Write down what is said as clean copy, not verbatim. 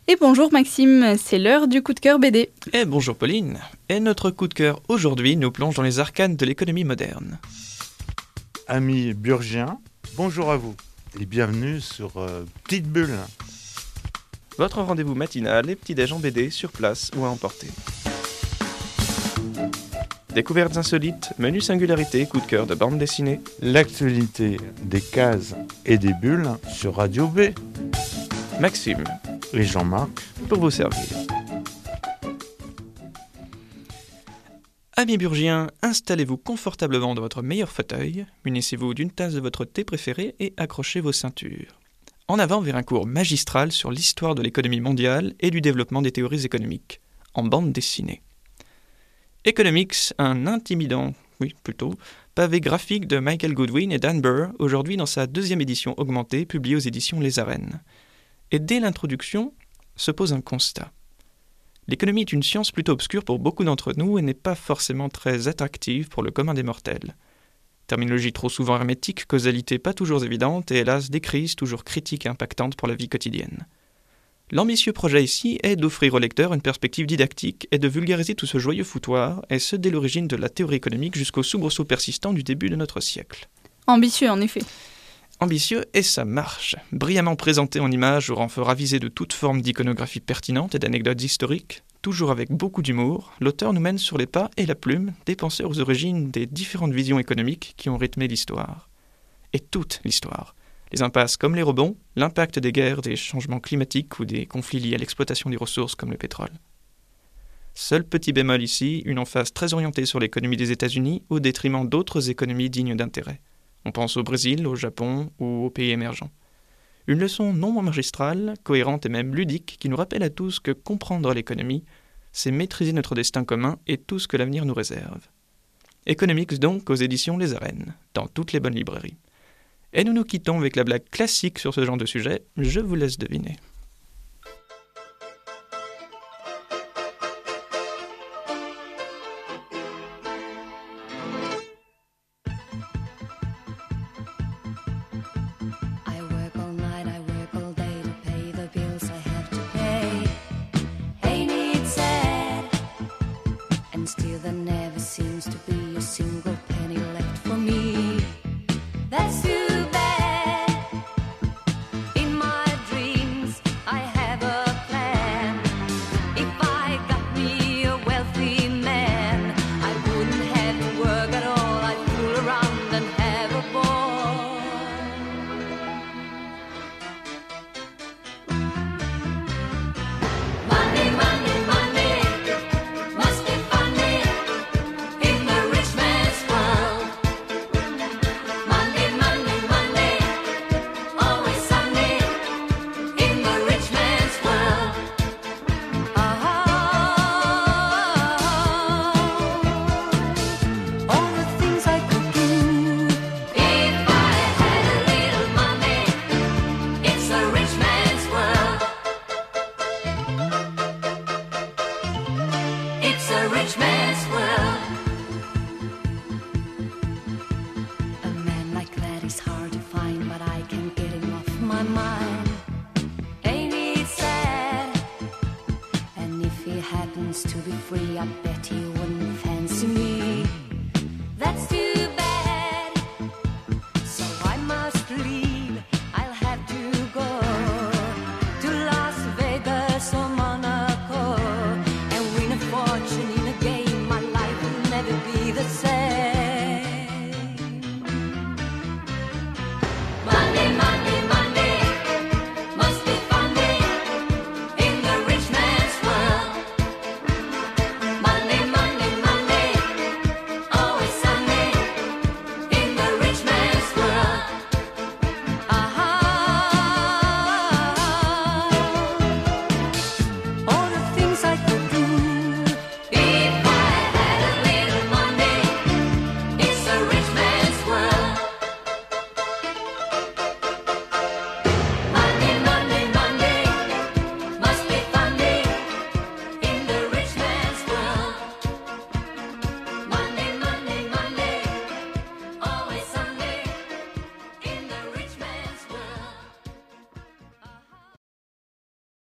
Et bonjour Maxime, c'est l'heure du coup de cœur BD. Et bonjour Pauline. Et notre coup de cœur aujourd'hui nous plonge dans les arcanes de l'économie moderne. Amis burgiens, bonjour à vous et bienvenue sur Petite Bulle. Votre rendez-vous matinal et petit-déj en BD sur place ou à emporter. Découvertes insolites, menus singularités, coup de cœur de bande dessinée. L'actualité des cases et des bulles sur Radio B. Maxime Et Jean-Marc pour vous servir. Amis burgiens, installez-vous confortablement dans votre meilleur fauteuil, munissez-vous d'une tasse de votre thé préféré et accrochez vos ceintures. En avant vers un cours magistral sur l'histoire de l'économie mondiale et du développement des théories économiques, en bande dessinée. Economics, un intimidant, pavé graphique de Michael Goodwin et Dan Burr, aujourd'hui dans sa 2e édition augmentée, publiée aux éditions Les Arènes. Et dès l'introduction, se pose un constat. L'économie est une science plutôt obscure pour beaucoup d'entre nous et n'est pas forcément très attractive pour le commun des mortels. Terminologie trop souvent hermétique, causalité pas toujours évidente et hélas des crises toujours critiques et impactantes pour la vie quotidienne. L'ambitieux projet ici est d'offrir au lecteur une perspective didactique et de vulgariser tout ce joyeux foutoir, et ce dès l'origine de la théorie économique jusqu'au soubresaut persistant du début de notre siècle. Ambitieux en effet. Ambitieux et ça marche. Brillamment présenté en images au renfort avisé de toute forme d'iconographie pertinente et d'anecdotes historiques, toujours avec beaucoup d'humour, l'auteur nous mène sur les pas et la plume des penseurs aux origines des différentes visions économiques qui ont rythmé l'histoire. Et toute l'histoire. Les impasses comme les rebonds, l'impact des guerres, des changements climatiques ou des conflits liés à l'exploitation des ressources comme le pétrole. Seul petit bémol ici, une emphase très orientée sur l'économie des États-Unis au détriment d'autres économies dignes d'intérêt. On pense au Brésil, au Japon ou aux pays émergents. Une leçon non moins magistrale, cohérente et même ludique qui nous rappelle à tous que comprendre l'économie, c'est maîtriser notre destin commun et tout ce que l'avenir nous réserve. Economics donc aux éditions Les Arènes, dans toutes les bonnes librairies. Et nous nous quittons avec la blague classique sur ce genre de sujet, je vous laisse deviner. Still there never seems to be a single penny left for me. That's too bad. In my dreams I have a plan. If I got me a wealthy man, I wouldn't have to work at all. I'd fool around and have a ball. Money, money, money must be funny in the rich man's world. Money, money, money, always sunny in the rich man's world. All the things I could do if I had a little money. It's a rich man's world. It's a rich man's world. A man like that is hard to find, but I can't get him off my mind. Ain't it sad? And if he happens to be free, I bet he wouldn't